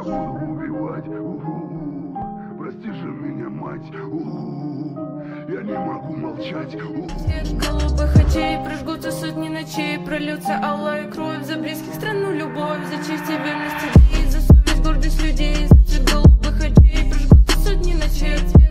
я буду убивать. Прости же меня, мать. Я не могу молчать. Цвет голубых очей, прожгутся сотни ночей, прольется алая кровь за близких, страну, любовь, за честь и верность людей, за совесть, гордость людей, за цвет голубых очей, прожгутся сотни ночей.